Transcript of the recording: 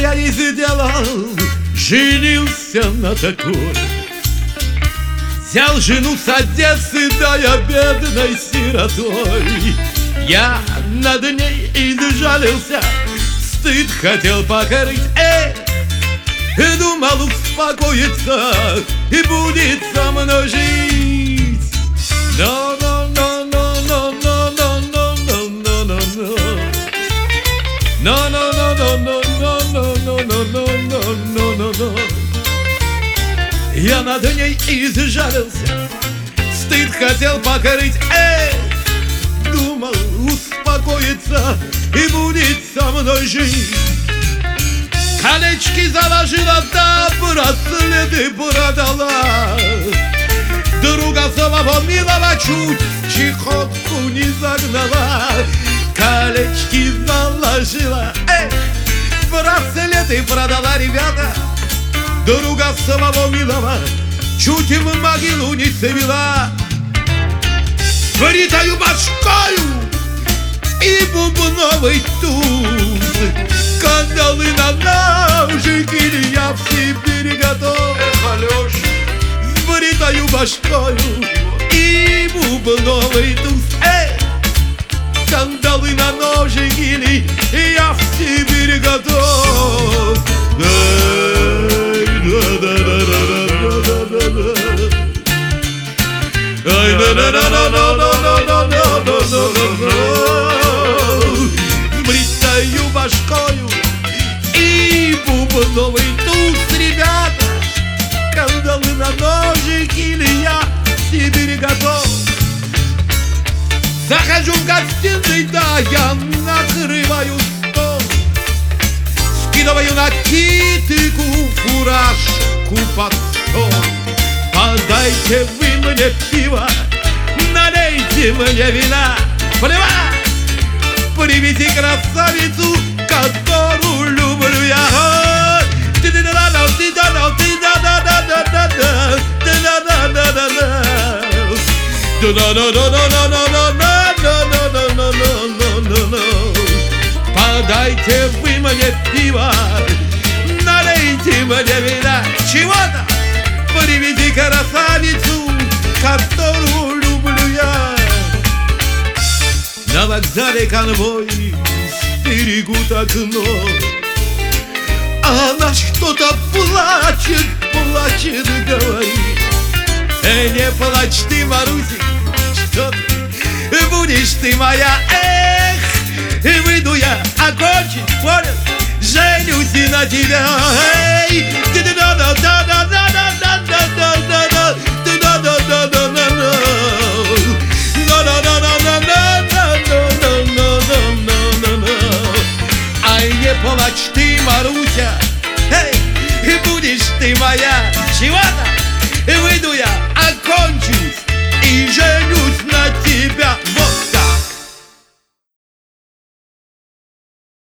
я не сделал, женился на такой. Взял жену с Одессы, да я бедной сиротой. Я над ней изжалился, стыд хотел покорить, и думал успокоиться, и будет со мной жить. Но я над ней изжалился, стыд хотел покорить, думал успокоиться, и будет со мной жить. Колечки заложила, да браслеты продала, друга своего милого чуть чехотку не загнала. Колечки заложила, браслеты продала, ребята, друга своего милого чуть в могилу не свела. Бритою башкою и бубновый туз, кандалы на ножики, я в Сибири готов. Алёш, с бритою башкою и бубновый туз, кандалы на ножики, я в Сибири готов. С бритою башкою и бубновый туз, ребята, кандалы на ножики, я в Сибири готов. Захожу в гостиную, да я накрываю стол, скидываю накидку, фуражку под стол. Подайте вы мне пиво, налейте мне вина, плевать, привези красавицу, которую люблю я. Подайте вы мне пиво, налейте мне вина, чего-то привези красавицу, которую люблю я. На вокзале конвой стерегут окно, она что-то плачет, плачет, говорит: не плачь ты, Марусик, что ты, будешь ты моя, выйду я окончить, понял, женюсь на тебя. Ай, не плачь ты, Маруся, будешь ты моя, чего-то, выйду я, окончусь и женюсь на тебя.